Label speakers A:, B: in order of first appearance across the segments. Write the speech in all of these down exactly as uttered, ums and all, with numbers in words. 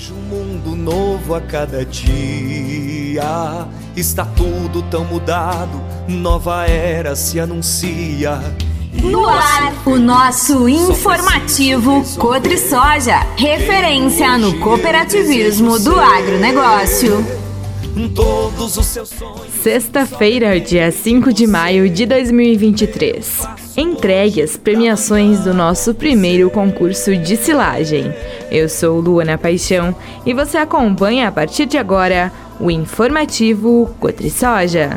A: Vejo um mundo novo a cada dia. Está tudo tão mudado, nova era se anuncia.
B: No ar, o nosso informativo Cotrisoja, referência no cooperativismo do agronegócio.
A: Todos os seus sonhos.
C: Sexta-feira, dia cinco de maio de dois mil e vinte e três. Entregue as premiações do nosso primeiro concurso de silagem. Eu sou Luana Paixão e você acompanha a partir de agora o informativo Cotrisoja.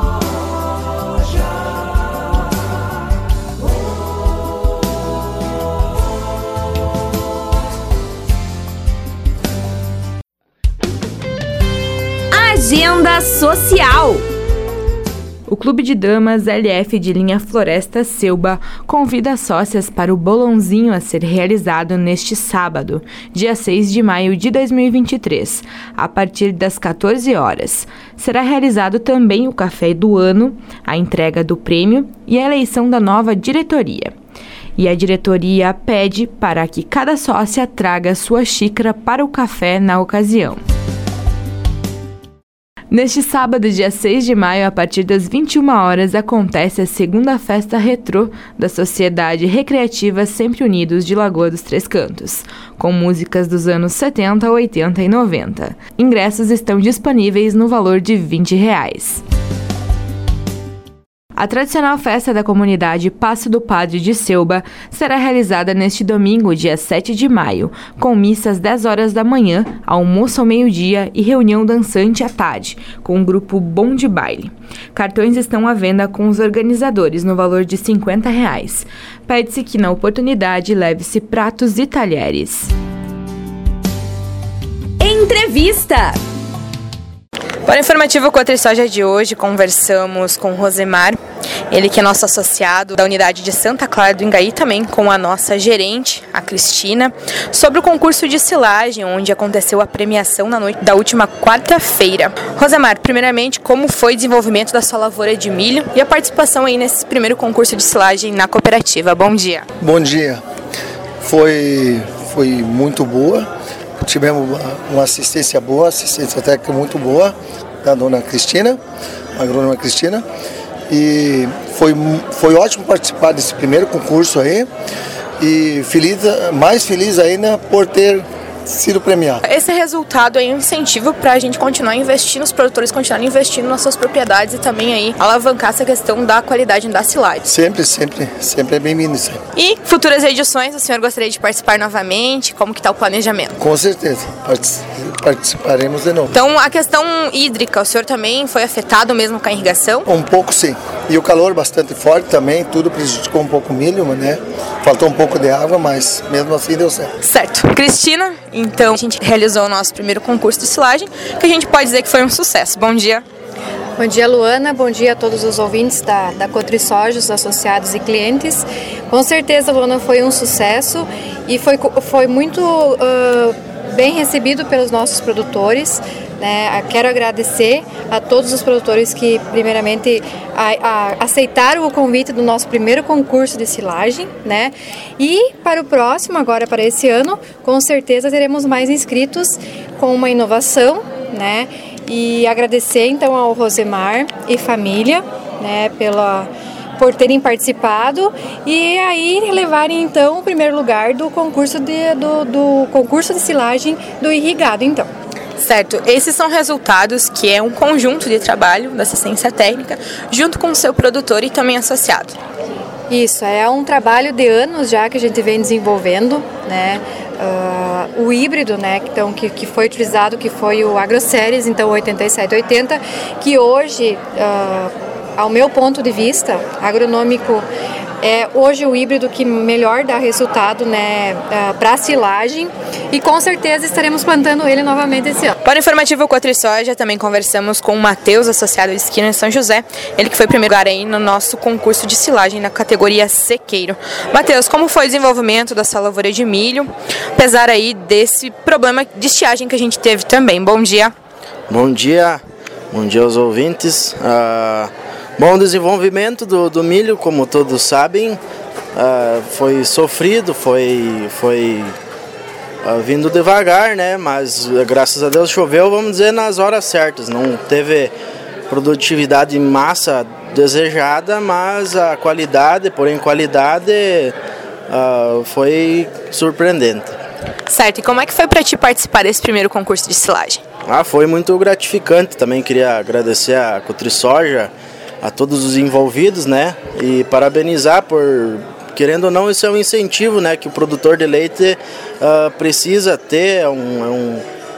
B: Agenda Social.
C: O Clube de Damas L F de linha Floresta Selba convida sócias para o bolãozinho a ser realizado neste sábado, dia seis de maio de dois mil e vinte e três, a partir das quatorze horas. Será realizado também o café do ano, a entrega do prêmio e a eleição da nova diretoria. E a diretoria pede para que cada sócia traga sua xícara para o café na ocasião. Neste sábado, dia seis de maio, a partir das vinte e uma horas, acontece a segunda festa retrô da Sociedade Recreativa Sempre Unidos de Lagoa dos Três Cantos, com músicas dos anos setenta, oitenta e noventa. Ingressos estão disponíveis no valor de vinte reais. A tradicional festa da comunidade Passo do Padre de Selba será realizada neste domingo, dia sete de maio, com missa às dez horas da manhã, almoço ao meio-dia e reunião dançante à tarde, com o grupo Bom de Baile. Cartões estão à venda com os organizadores no valor de cinquenta reais. Pede-se que, na oportunidade, leve-se pratos e talheres.
B: Entrevista.
C: Para o informativo Cotrisoja de hoje, conversamos com Rosemar, ele que é nosso associado da unidade de Santa Clara do Ingaí, também com a nossa gerente, a Cristina, sobre o concurso de silagem, onde aconteceu a premiação na noite da última quarta-feira. Rosemar, primeiramente, como foi o desenvolvimento da sua lavoura de milho e a participação aí nesse primeiro concurso de silagem na cooperativa? Bom dia.
D: Bom dia. Foi, foi muito boa. Tivemos uma assistência boa, assistência técnica muito boa da dona Cristina, a agrônoma Cristina, e foi, foi ótimo participar desse primeiro concurso aí, e feliz, mais feliz ainda por ter sido premiado.
C: Esse resultado é um incentivo para a gente continuar investindo, os produtores continuarem investindo nas suas propriedades e também aí alavancar essa questão da qualidade da silagem.
D: Sempre, sempre, sempre é bem-vindo isso aí.
C: E futuras edições, o senhor gostaria de participar novamente? Como que está o planejamento?
D: Com certeza, participaremos de novo.
C: Então, a questão hídrica, o senhor também foi afetado mesmo com a irrigação?
D: Um pouco sim, e o calor bastante forte também, tudo prejudicou um pouco o milho, né? Faltou um pouco de água, mas mesmo assim deu certo.
C: Certo. Cristina, então a gente realizou o nosso primeiro concurso de silagem, que a gente pode dizer que foi um sucesso. Bom dia.
E: Bom dia, Luana. Bom dia a todos os ouvintes da, da Cotrisoja, os associados e clientes. Com certeza, Luana, foi um sucesso e foi, foi muito uh, bem recebido pelos nossos produtores. Né? Quero agradecer a todos os produtores que, primeiramente, a, a, aceitaram o convite do nosso primeiro concurso de silagem, né? E para o próximo, agora para esse ano, com certeza teremos mais inscritos com uma inovação, né? E agradecer então ao Rosemar e família, né, pela, por terem participado e aí levarem então o primeiro lugar do concurso de, do, do concurso de silagem do irrigado, então.
C: Certo, esses são resultados que é um conjunto de trabalho da assistência técnica junto com o seu produtor e também associado.
E: Isso, é um trabalho de anos já que a gente vem desenvolvendo, né? Uh, o híbrido, né, então, que, que foi utilizado, que foi o AgroSeries, então oitenta e sete oitenta, que hoje, uh, ao meu ponto de vista agronômico, é hoje o híbrido que melhor dá resultado, né, uh, para a silagem, e com certeza estaremos plantando ele novamente esse ano.
C: Para o informativo Cotrisoja, também conversamos com o Matheus, associado de esquina em São José, ele que foi primeiro lugar aí no nosso concurso de silagem na categoria sequeiro. Matheus, como foi o desenvolvimento da sua lavoura de milho, apesar aí desse problema de estiagem que a gente teve também? Bom dia.
F: Bom dia, bom dia aos ouvintes. Uh, bom desenvolvimento do, do milho, como todos sabem, uh, foi sofrido, foi... foi uh, vindo devagar, né? Mas graças a Deus choveu, vamos dizer, nas horas certas. Não teve produtividade em massa desejada, mas a qualidade, porém qualidade, uh, foi surpreendente.
C: Certo, e como é que foi para ti participar desse primeiro concurso de silagem?
F: Ah, foi muito gratificante. Também queria agradecer a CotriSoja, a todos os envolvidos, né? E parabenizar por, querendo ou não, isso é um incentivo, né? Que o produtor de leite uh, precisa ter, é um, é, um,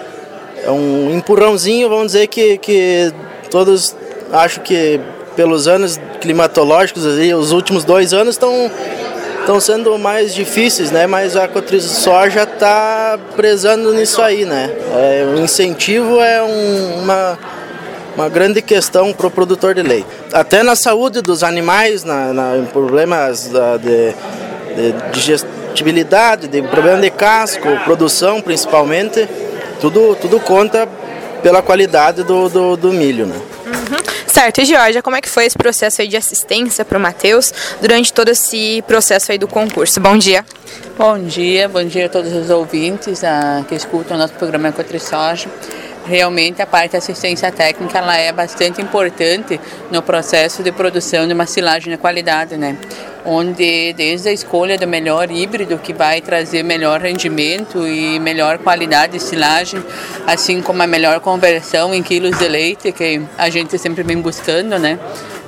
F: é um empurrãozinho, vamos dizer, que, que todos acho que pelos anos climatológicos, os últimos dois anos estão estão sendo mais difíceis, né? Mas a CotriSoja está prezando nisso aí, né? É, o incentivo é um, uma, uma grande questão para o produtor de leite. Até na saúde dos animais, na, na, em problemas da, de, de digestibilidade, de problema de casco, produção principalmente, tudo, tudo conta pela qualidade do, do, do milho, né?
C: Uhum. Certo, e Georgia, como é que foi esse processo aí de assistência para o Matheus durante todo esse processo aí do concurso? Bom dia.
G: Bom dia, bom dia a todos os ouvintes uh, que escutam o nosso programa CotriSoja. Realmente a parte da assistência técnica ela é bastante importante no processo de produção de uma silagem de qualidade, né? Onde desde a escolha do melhor híbrido que vai trazer melhor rendimento e melhor qualidade de silagem, assim como a melhor conversão em quilos de leite que a gente sempre vem buscando, né?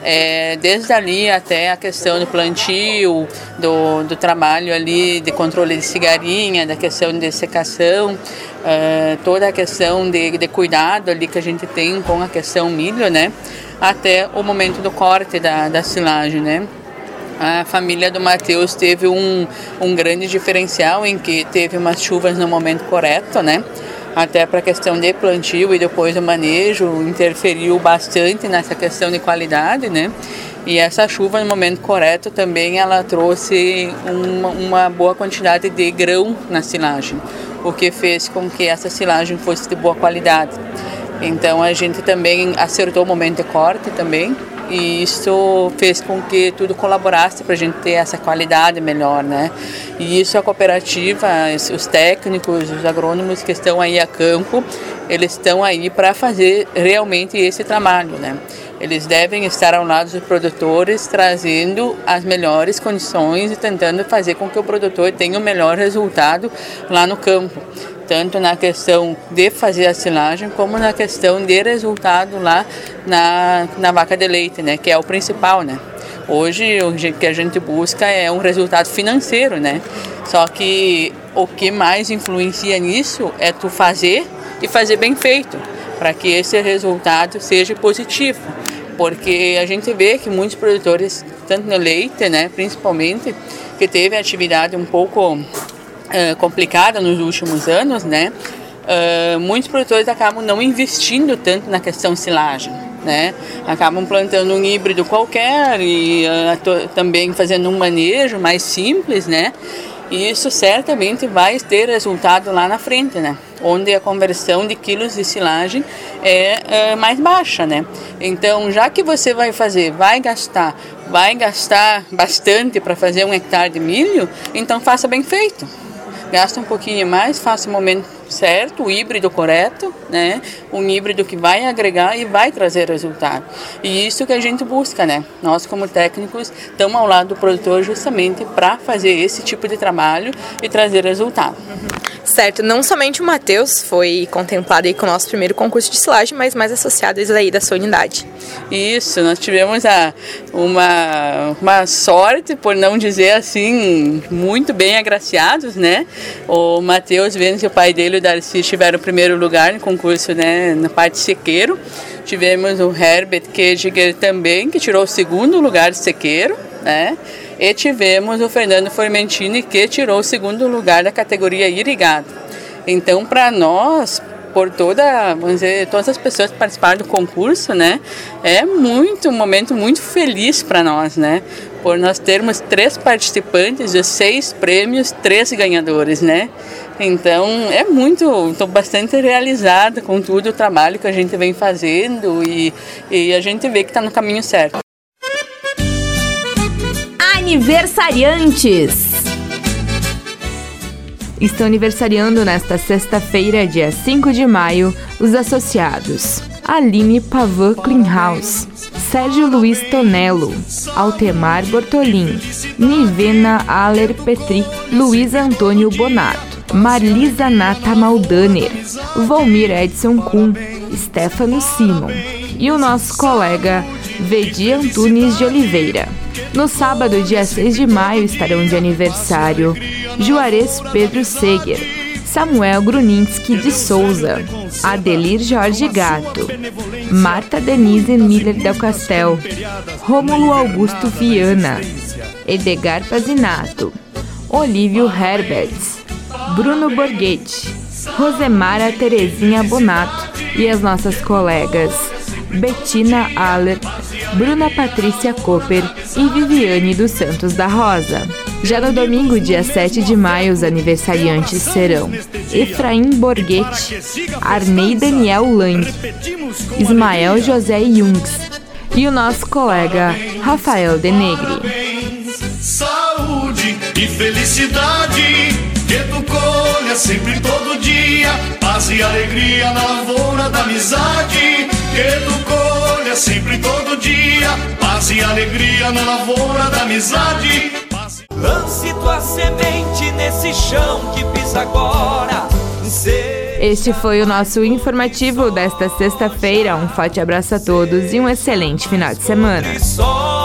G: É, desde ali até a questão do plantio, do, do trabalho ali de controle de cigarinha, da questão de secação, uh, toda a questão de, de cuidado ali que a gente tem com a questão milho, né? Até o momento do corte da, da silagem, né? A família do Matheus teve um, um grande diferencial em que teve umas chuvas no momento correto, né? Até para a questão de plantio e depois o manejo, interferiu bastante nessa questão de qualidade, né? E essa chuva no momento correto também ela trouxe uma, uma boa quantidade de grão na silagem, o que fez com que essa silagem fosse de boa qualidade. Então a gente também acertou o momento de corte também, e isso fez com que tudo colaborasse para a gente ter essa qualidade melhor, né? E isso a cooperativa, os técnicos, os agrônomos que estão aí a campo, eles estão aí para fazer realmente esse trabalho, né? Eles devem estar ao lado dos produtores, trazendo as melhores condições e tentando fazer com que o produtor tenha o melhor resultado lá no campo. Tanto na questão de fazer a silagem, como na questão de resultado lá na, na vaca de leite, né? Que é o principal, né? Hoje o que a gente busca é um resultado financeiro, né? Só que o que mais influencia nisso é tu fazer e fazer bem feito, para que esse resultado seja positivo. Porque a gente vê que muitos produtores, tanto no leite, né, principalmente, que teve atividade um pouco Uh, complicada nos últimos anos, né? Uh, muitos produtores acabam não investindo tanto na questão silagem, né? Acabam plantando um híbrido qualquer e uh, to- também fazendo um manejo mais simples, né? E isso certamente vai ter resultado lá na frente, né? Onde a conversão de quilos de silagem é uh, mais baixa, né? Então, já que você vai fazer, vai gastar, vai gastar bastante para fazer um hectare de milho, então faça bem feito. Gasta um pouquinho mais, faça o momento certo, o híbrido correto, né? Um híbrido que vai agregar e vai trazer resultado. E isso que a gente busca, né? Nós, como técnicos, estamos ao lado do produtor justamente para fazer esse tipo de trabalho e trazer resultado.
C: Uhum. Certo, não somente o Matheus foi contemplado aí com o nosso primeiro concurso de silagem, mas mais associados aí da sua unidade.
G: Isso, nós tivemos a, uma, uma sorte, por não dizer assim, muito bem agraciados, né? O Matheus, vendo que o pai dele e o Darcy tiveram o primeiro lugar no concurso, né, na parte de sequeiro. Tivemos o Herbert Kediger também, que tirou o segundo lugar de sequeiro, né? E tivemos o Fernando Formentini, que tirou o segundo lugar da categoria irrigado. Então, para nós, por toda, vamos dizer, todas as pessoas que participaram do concurso, né, é muito, um momento muito feliz para nós, né, por nós termos três participantes de seis prêmios, três ganhadores, né. Então, é muito, estou bastante realizada com todo o trabalho que a gente vem fazendo e, e a gente vê que está no caminho certo.
B: Aniversariantes.
C: Estão aniversariando nesta sexta-feira, dia cinco de maio, os associados Aline Pavan Klinghaus, Sérgio Luiz Tonello, Altemar Bortolin, Nivena Aller Petri, Luiz Antônio Bonato, Marlisa Nata Maldaner, Volmir Edson Kuhn, Stefano Simon e o nosso colega Vedi Antunes de Oliveira. No sábado, dia seis de maio, estarão de aniversário Juarez Pedro Seger, Samuel Gruninski de Souza, Adelir Jorge Gato, Marta Denise Miller del Castel, Rômulo Augusto Viana, Edgar Pazinato, Olívio Herberts, Bruno Borghetti, Rosemara Terezinha Bonato e as nossas colegas Bettina Aller, Bruna Patrícia Cooper e Viviane dos Santos da Rosa. Já no domingo, dia sete de maio, os aniversariantes serão Efraim Borghetti, Arnei Daniel Lang, Ismael José Jungs e o nosso colega Rafael Denegri.
H: Saúde e felicidade, que tu colha sempre todo dia, paz e alegria na lavoura da amizade, que tu colha sempre todo dia, paz e alegria na lavoura da amizade.
A: Lance tua semente nesse chão que pisa agora.
C: Este foi o nosso informativo desta sexta-feira. Um forte abraço a todos e um excelente final de semana.